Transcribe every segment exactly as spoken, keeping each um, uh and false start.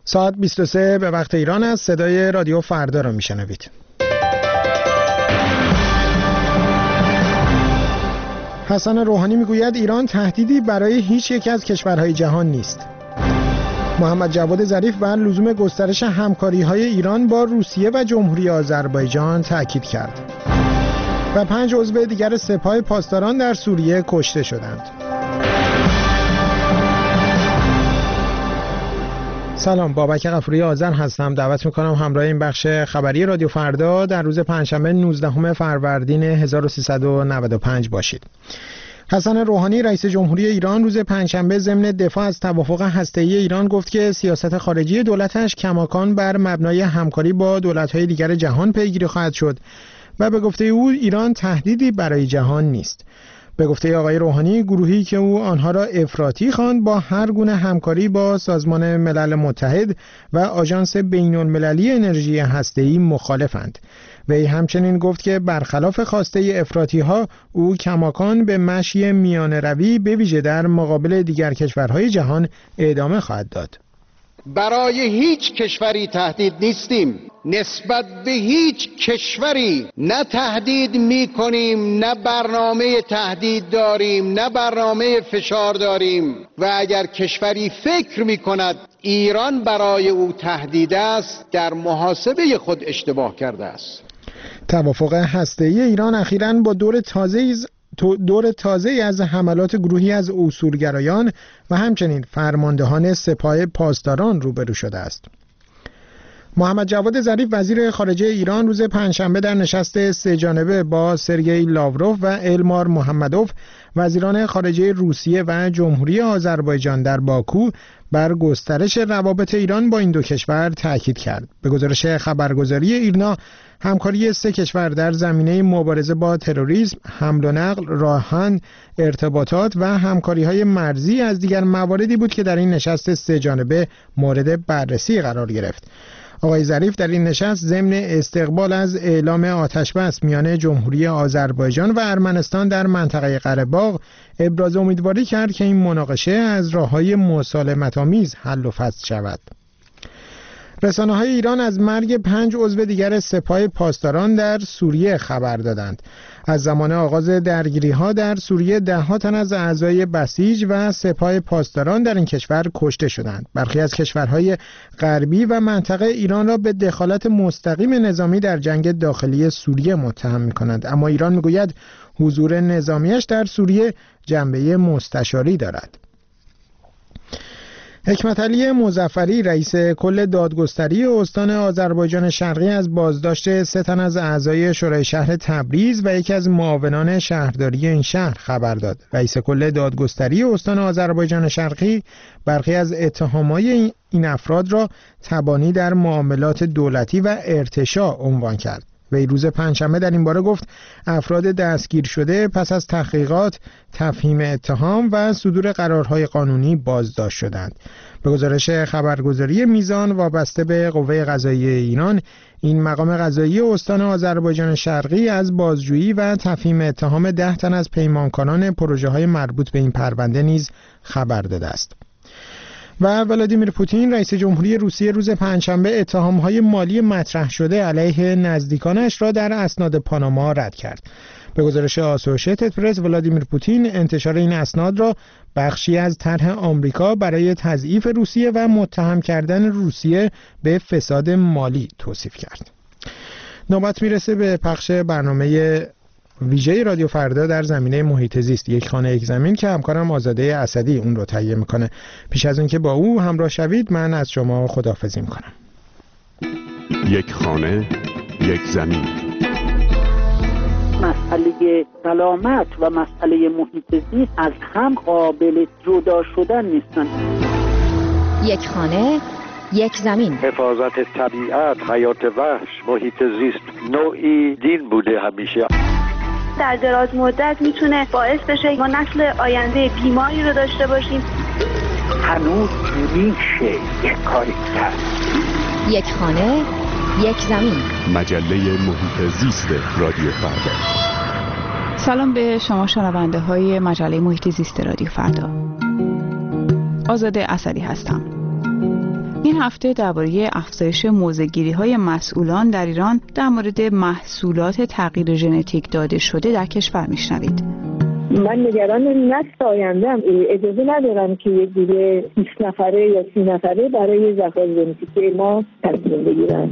ساعت بیست و سه به وقت ایران است. صدای رادیو فردا را میشنوید. حسن روحانی میگوید ایران تهدیدی برای هیچ یک از کشورهای جهان نیست. محمد جواد ظریف بر لزوم گسترش همکاری‌های ایران با روسیه و جمهوری آذربایجان تاکید کرد. و پنج عضو دیگر سپاه پاسداران در سوریه کشته شدند. سلام، بابک غفوری آذر هستم. دعوت میکنم همراه این بخش خبری رادیو فردا در روز پنجشنبه نوزدهم فروردین هزار و سیصد و نود و پنج باشید. حسن روحانی رئیس جمهوری ایران روز پنجشنبه ضمن دفاع از توافق هسته‌ای ایران گفت که سیاست خارجی دولتش کماکان بر مبنای همکاری با دولت‌های دیگر جهان پیگیری خواهد شد و به گفته او ایران تهدیدی برای جهان نیست. به گفته آقای روحانی گروهی که او آنها را افراطی خواند با هر گونه همکاری با سازمان ملل متحد و آژانس بین‌المللی انرژی هسته‌ای مخالفند. وی همچنین گفت که برخلاف خواسته افراطی‌ها او کماکان به مشی میانه روی به ویژه در مقابل دیگر کشورهای جهان ادامه خواهد داد. برای هیچ کشوری تهدید نیستیم، نسبت به هیچ کشوری نه تهدید می کنیم، نه برنامه تهدید داریم، نه برنامه فشار داریم و اگر کشوری فکر می کند ایران برای او تهدید است در محاسبه خود اشتباه کرده است. توافق هسته‌ای ایران اخیراً با دور تازه‌ای دور تازه از حملات گروهی از اصولگرایان و همچنین فرماندهان سپاه پاسداران روبرو شده است. محمد جواد ظریف وزیر خارجه ایران روز پنجشنبه در نشست سه جانبه با سرگئی لاوروف و المار محمدوف وزیران خارجه روسیه و جمهوری آذربایجان در باکو بر گسترش روابط ایران با این دو کشور تاکید کرد. به گزارش خبرگزاری ایرنا همکاری سه کشور در زمینه مبارزه با تروریسم، حمل و نقل، راهن، ارتباطات و همکاری‌های مرزی از دیگر مواردی بود که در این نشست سه جانبه مورد بررسی قرار گرفت. آقای ظریف در این نشست ضمن استقبال از اعلام آتشبس میان جمهوری آذربایجان و ارمنستان در منطقه قره‌باغ ابراز امیدواری کرد که این مناقشه از راه‌های مسالمت‌آمیز حل و فصل شود. رسانه‌های ایران از مرگ پنج عضو دیگر سپاه پاسداران در سوریه خبر دادند. از زمان آغاز درگیری‌ها در سوریه ده‌ها تن از اعضای بسیج و سپاه پاسداران در این کشور کشته شدند. برخی از کشورهای غربی و منطقه ایران را به دخالت مستقیم نظامی در جنگ داخلی سوریه متهم می‌کنند، اما ایران می‌گوید حضور نظامیش در سوریه جنبه مستشاری دارد. حکمت علی مظفری رئیس کل دادگستری استان آذربایجان شرقی از بازداشت سه تن از اعضای شورای شهر تبریز و یکی از معاونان شهرداری این شهر خبر داد. رئیس کل دادگستری استان آذربایجان شرقی برخی از اتهامات این افراد را تبانی در معاملات دولتی و ارتشاء عنوان کرد. وی روز پنجشنبه در این باره گفت افراد دستگیر شده پس از تحقیقات، تفهیم اتهام و صدور قرارهای قانونی بازداشت شدند. به گزارش خبرگزاری میزان وابسته به قوه قضاییه ایران، این مقام قضایی استان آذربایجان شرقی از بازجویی و تفهیم اتهام ده تن از پیمانکاران پروژه‌های مربوط به این پرونده نیز خبر داده است. و ولادیمیر پوتین رئیس جمهوری روسیه روز پنجشنبه اتهام‌های مالی مطرح شده علیه نزدیکانش را در اسناد پاناما رد کرد. به گزارش آسوشیتد پرس، ولادیمیر پوتین انتشار این اسناد را بخشی از طرح آمریکا برای تضعیف روسیه و متهم کردن روسیه به فساد مالی توصیف کرد. نوبت میرسه به پخش برنامه ویژه رادیو فردا در زمینه محیط زیست، یک خانه یک زمین که همکارم آزاده اسدی اون رو تهیه میکنه. پیش از اون که با او همراه شوید من از شما خداحافظی میکنم. یک خانه یک زمین. مسئله سلامت و مسئله محیط زیست از هم قابل جدا شدن نیستن. یک خانه یک زمین. حفاظت طبیعت، حیات وحش، محیط زیست نوعی دین بوده همیشه. در دراز مدت میتونه باعث بشه ما نسل آینده بیماری رو داشته باشیم. هنوز میشه یک کاری کرد. یک خانه یک زمین. مجله محیط زیست رادیو فردا. سلام به شما شنونده های مجله محیط زیست رادیو فردا. آزاده اسدی هستم. این هفته درباره افزایش موضع‌گیری‌های مسئولان در ایران در مورد محصولات تغییر ژنتیک داده شده در کشور میشنوید. من نگران نسل آینده‌ام، اجازه ندارم که یک گروه بیست نفره یا سی نفره برای ذخایر ژنتیکی ما تصمیم بگیرن.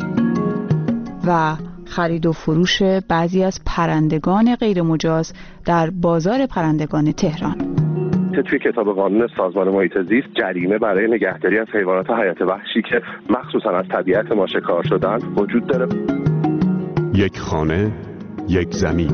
و خرید و فروش بعضی از پرندگان غیر مجاز در بازار پرندگان تهران. توی کتاب قانون سازمان محیط زیست جریمه برای نگهداری از حیوانات حیات وحشی که مخصوصا از طبیعت ما شکار شدن وجود داره. یک خانه، یک زمین.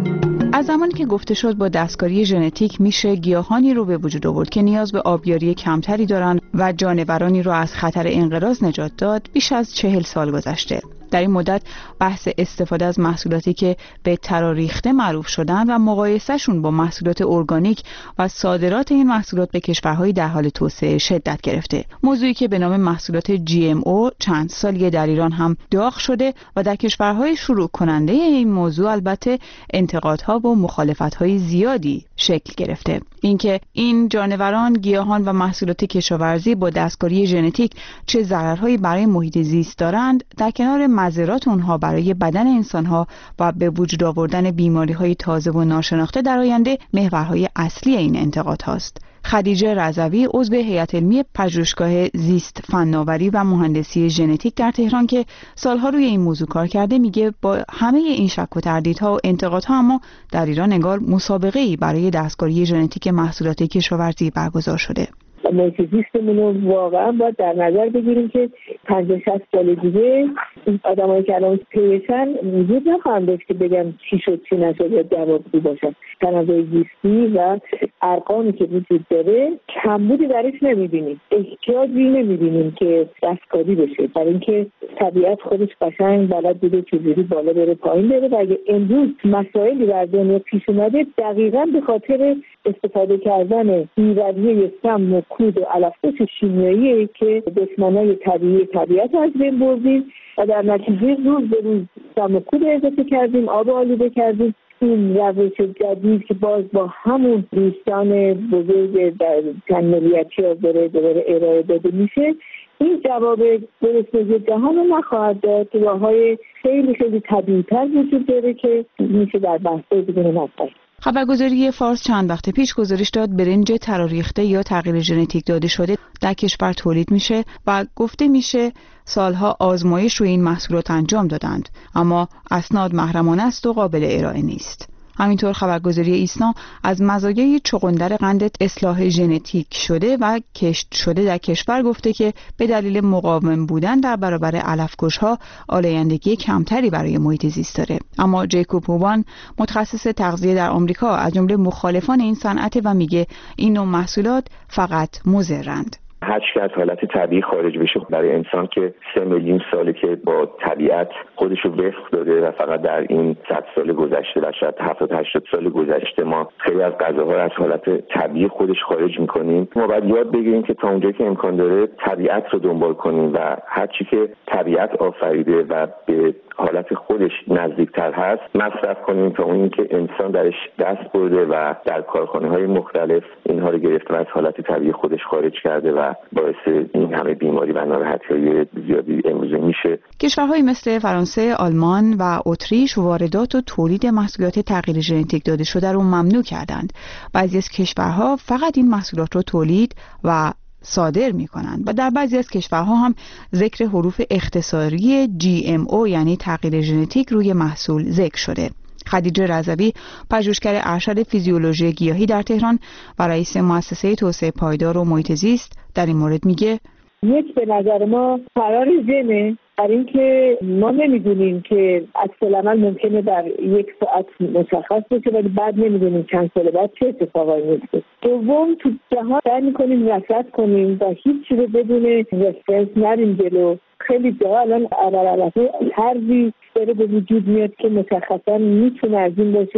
از زمانی که گفته شد با دستکاری ژنتیک میشه گیاهانی رو به وجود آورد که نیاز به آبیاری کمتری دارن و جانورانی رو از خطر انقراض نجات داد، بیش از چهل سال گذشته. در این مدت بحث استفاده از محصولاتی که به تراریخته معروف شدن و مقایسهشون با محصولات ارگانیک و صادرات این محصولات به کشورهای در حال توسعه شدت گرفته. موضوعی که به نام محصولات جی ام او چند سالیه در ایران هم داغ شده و در کشورهای شروع کننده این موضوع البته انتقادها و مخالفت‌های زیادی شکل گرفته. اینکه این جانوران، گیاهان و محصولات کشاورزی با دستکاری ژنتیک چه ضررهایی برای محیط زیست دارند، در کنار مضرات اونها برای بدن انسانها و به وجود آوردن بیماری‌های تازه و ناشناخته در آینده محورهای اصلی این انتقاد هاست. خدیجه رضوی عضو هیئت علمی پژوهشگاه زیست فناوری و مهندسی ژنتیک در تهران که سالها روی این موضوع کار کرده میگه با همه این شک و تردیدها و انتقادها اما در ایران انگار مسابقه‌ای برای دستکاری ژنتیک محصولات کشاورزی برگزار شده. محیط زیستمون رو واقعا باید در نظر بگیریم که پنجاه شصت سال دیگه این آدمایی که الان پیشن وجود نخواهند داشت که بگم چی شد چی نشد یا جوابگو باشن. تنوع زیستی و ارقامی که وجود داره کمبودی درش نمیبینیم، احتیاجی نمیبینیم که دستکاری بشه، برای اینکه طبیعت خودش قشنگ بلد بوده چجوری بالا بره پایین بره و اگه امروز مسائلی در دنیا پیش اومده دقیقاً به خاطر استفاده کردن بی‌رویه سم و کود و علف‌های شیمیایی که دشمنای طبیعی طبیعت از بین بردیم و در نتیجه روز به روز سم و کود اضافه کردیم، آب آلوده کردیم. این روش جدید که باز با همون دوستان بزرگ در تنملیتی ها داره دوباره ارائه داده میشه، این جواب درست جهان رو نخواهد داد. راه‌های خیلی خیلی طبیعی‌تر وجود داره که میشه در بحث‌های بدون مطلب. خبرگزاری فارس چند وقت پیش گزارش داد برنج تراریخته یا تغییر ژنتیک داده شده در کشور تولید میشه و گفته میشه سالها آزمایش روی این محصولات انجام دادند، اما اسناد محرمانه است و قابل ارائه نیست. همینطور خبرگزاری ایسنا از مزایای چغندر قند اصلاح ژنتیک شده و کشت شده در کشور گفته که به دلیل مقاوم بودن در برابر علف‌کش‌ها آلایندگی کمتری برای محیط زیست داره. اما جیکوب هوبان متخصص تغذیه در آمریکا از جمله مخالفان این صنعت و میگه این نوع محصولات فقط مضرند. هر چی از حالت طبیعی خارج بشه برای انسان که سه میلیون ساله که با طبیعت خودش رو وفق داده و فقط در این صد سال گذشته و شاید هفتاد هشتاد سال گذشته ما خیلی از غذاها از حالت طبیعی خودش خارج میکنیم. ما باید یاد بگیریم که تا اونجایی که امکان داره طبیعت رو دنبال کنیم و هر چی که طبیعت آفریده و به حالت خودش نزدیکتر هست مصرف کنیم تا اون که انسان درش دست برده و در کارخانه‌های مختلف اینها رو گرفته و از حالت طبیعی خودش خارج کرده و باعث این همه بیماری و ناراحتی‌های زیادی امروزه میشه. کشورهای مثل فرانسه، آلمان و اتریش واردات و تولید محصولات تغییر ژنتیک داده شده رو ممنوع کردند. بعضی از کشورها فقط این محصولات رو تولید و صادر می کنند و در بعضی از کشورها هم ذکر حروف اختصاری جی ام او یعنی تغییر ژنتیک روی محصول ذکر شده. خدیجه رضوی پژوهشگر ارشد فیزیولوژی گیاهی در تهران و رئیس مؤسسه توسعه پایدار و محیط زیست در این مورد میگه یک به نظر ما فرار ژنه در این که ما نمیدونیم که عکس‌العمل ممکنه در یک ساعت مشخص بشه ولی بعد نمیدونیم چند سال بعد چه اتفاقایی میفته. دوم تو جهان سعی میکنیم رصد کنیم و هیچ چیزی بدون رفرنس نریم جلو. خیلی جاها الان علالعلفه طرزی داره به وجود میاد که مشخصا میتونه از این باشه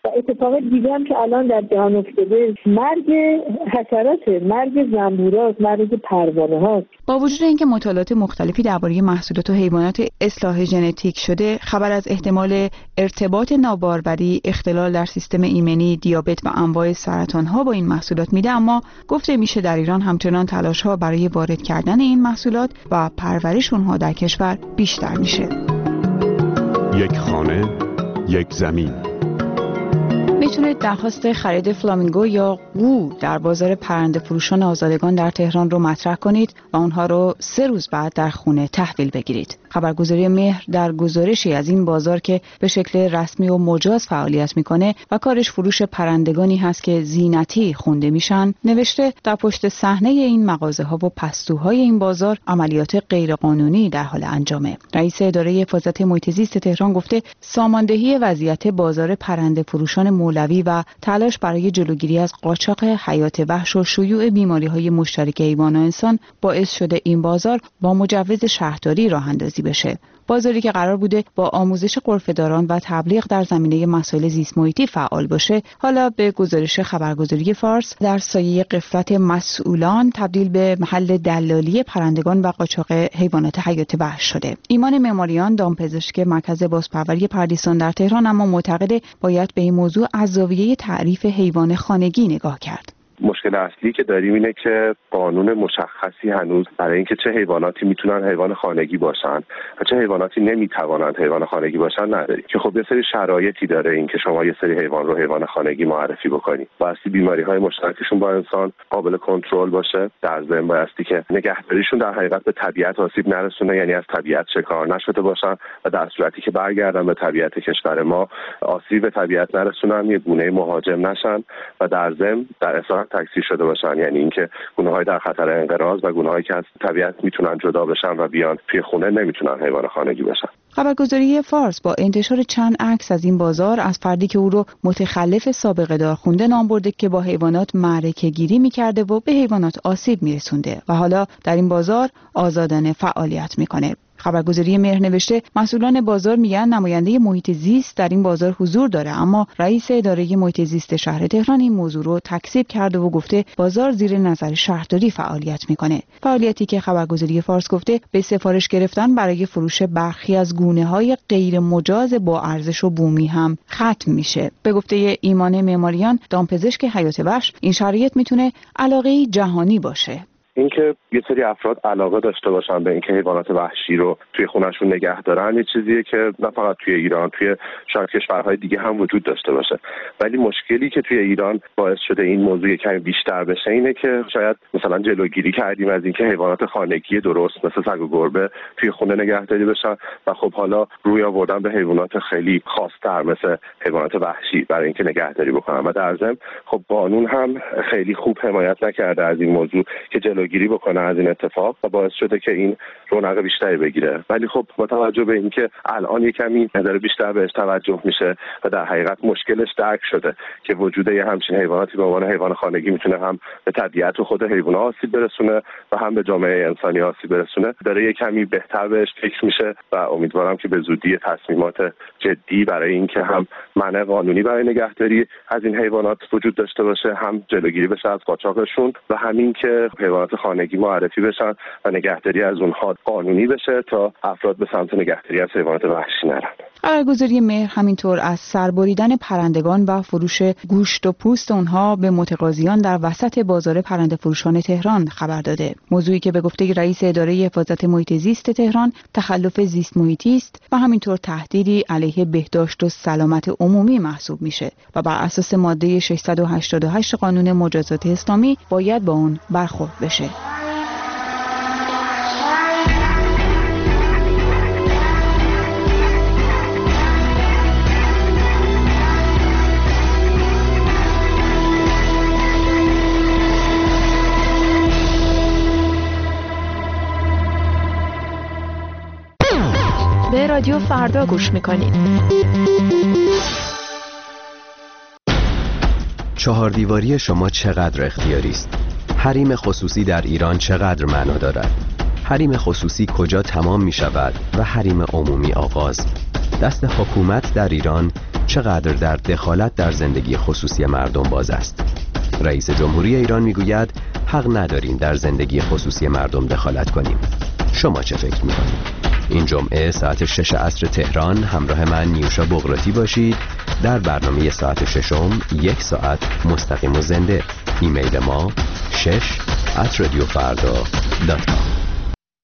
و اتفاق دیگه هم که الان در جهان افتاده مرگ حشرات، مرگ زنبورات، مرگ پروانه هاست. با وجود اینکه مطالعات مختلفی درباره محصولات و حیوانات اصلاح ژنتیک شده، خبر از احتمال ارتباط ناباروری، اختلال در سیستم ایمنی، دیابت و انواع سرطان‌ها با این محصولات میده، اما گفته میشه در ایران همچنان تلاش‌ها برای وارد کردن این محصولات و پرورش اونها در کشور بیشتر میشه. یک خانه، یک زمین. میتونید درخواست خرید فلامینگو یا قو در بازار پرنده فروشان آزادگان در تهران رو مطرح کنید و اونها رو سه روز بعد در خونه تحویل بگیرید. خبرگزاری مهر در گزارشی از این بازار که به شکل رسمی و مجاز فعالیت میکنه و کارش فروش پرندگانی هست که زینتی خونده میشن، نوشته در پشت صحنه این مغازه ها و پستوهای این بازار عملیات غیرقانونی در حال انجامه. رئیس اداره حفاظت محیط زیست تهران گفته ساماندهی وضعیت بازار پرنده فروشان مولوی و تلاش برای جلوگیری از قاچاق حیات وحش و شیوع بیماری‌های مشترک حیوان و انسان باعث شده این بازار با مجوز شهرداری راه اندازی بشه. بازاری که قرار بوده با آموزش غرفه‌داران و تبلیغ در زمینه مسائل زیست محیطی فعال باشه، حالا به گزارش خبرگزاری فارس در سایه غفلت مسئولان تبدیل به محل دلالی پرندگان و قاچاق حیوانات حیات وحش شده. ایمان معماریان، دامپزشک مرکز بازپروری پردیسان در تهران، اما معتقد باید به این موضوع از زاویه تعریف حیوان خانگی نگاه کرد. مشکل اصلی که داریم اینه که قانون مشخصی هنوز برای اینکه چه حیواناتی میتونن حیوان خانگی باشن و چه حیواناتی نمیتوانند حیوان خانگی باشن نداریم، که خب یه سری شرایطی داره اینکه شما یه سری حیوان رو حیوان خانگی معرفی بکنید. بایستی بیماری‌های مشترکشون با انسان قابل کنترل باشه، در ضمن بایستی که نگهداریشون در حقیقت به طبیعت آسیب نرسونه، یعنی از طبیعت شکار نشده باشن و در صورتی که برگردن به طبیعت کشور ما آسیب به طبیعت نرسونن، یه گونه مهاجم نشن و در ضمن در اصل تکثیر شده باشن، یعنی اینکه گونه‌های در خطر انقراض و گونه‌هایی که از طبیعت میتونن جدا بشن و بیان توی خونه نمیتونن حیوان خانگی باشن. خبرگزاری فارس با انتشار چند عکس از این بازار از فردی که او رو متخلف سابقه دار خونده نام برده که با حیوانات معرکه گیری میکرده و به حیوانات آسیب میرسونده و حالا در این بازار آزادانه فعالیت میکنه. خبرگزاری مهر نوشته مسئولان بازار میگن نماینده محیط زیست در این بازار حضور داره، اما رئیس اداره محیط زیست شهر تهران این موضوع رو تکذیب کرده و گفته بازار زیر نظر شهرداری فعالیت میکنه. فعالیتی که خبرگزاری فارس گفته به سفارش گرفتن برای فروش برخی از گونه‌های غیر مجاز با ارزش و بومی هم ختم میشه. به گفته ایمان معماریان، دامپزشک حیات وحش، این شرایط میتونه علاقه جهانی باشه. اینکه یه سری افراد علاقه داشته باشن به اینکه حیوانات وحشی رو توی خونه‌شون نگه دارن، یه چیزیه که نه فقط توی ایران، توی شاید کشورهای دیگه هم وجود داشته باشه. ولی مشکلی که توی ایران باعث شده این موضوع کمی بیشتر بشه اینه که شاید مثلا جلوگیری کردیم از اینکه حیوانات خانگی درست مثل سگ و گربه توی خونه نگهداری بشن و خب حالا روی آوردن به حیوانات خیلی خاص‌تر مثل حیوانات وحشی برای اینکه نگهداری بکنن و در ضمن خب قانون هم خیلی خوب حمایت نکرده از این موضوع که گیری بکنه از این اتفاق و باعث شده که این رونق بیشتری بگیره. ولی خب با توجه به اینکه الان یک کمی نظر بیشتر بهش توجه میشه و در حقیقت مشکلش درک شده که وجود یه همچین حیواناتی به عنوان حیوان خانگی میتونه هم به طبیعت و خود حیوانات آسیب برسونه و هم به جامعه انسانی آسیب برسونه، داره یک کمی بهتر بهش فکر میشه و امیدوارم که به زودی تصمیمات جدی برای اینکه هم منع قانونی برای نگهداری از این حیوانات وجود داشته باشه، هم جلوگیری بشه از قاچاقشون و همین که حیوانات خانگی معرفی بشن و نگهداری از اونها قانونی بشه تا افراد به سمت نگهداری از حیوانات وحشی نرن. خبرگزاری مهر همینطور از سربریدن پرندگان و فروش گوشت و پوست اونها به متقاضیان در وسط بازار پرنده فروشان تهران خبر داده. موضوعی که به گفته رئیس اداره حفاظت محیط زیست تهران تخلف زیست محیطی است و همینطور تهدیدی علیه بهداشت و سلامت عمومی محسوب میشه و بر اساس ماده ششصد و هشتاد و هشت قانون مجازات اسلامی باید با اون برخورد بشه. به رادیو فردا گوش میکنید. چهار دیواری شما چقدر اختیاری است؟ حریم خصوصی در ایران چقدر معنا دارد؟ حریم خصوصی کجا تمام می شود و حریم عمومی آغاز؟ دست حکومت در ایران چقدر در دخالت در زندگی خصوصی مردم باز است. رئیس جمهوری ایران میگوید حق نداریم در زندگی خصوصی مردم دخالت کنیم. شما چه فکر میکنید؟ این جمعه ساعت شش عصر تهران همراه من نیوشا بغراتی باشید در برنامه ساعت ششم یک ساعت مستقیم و زنده. ایمیل ما شش ات رادیو فردا دات کام.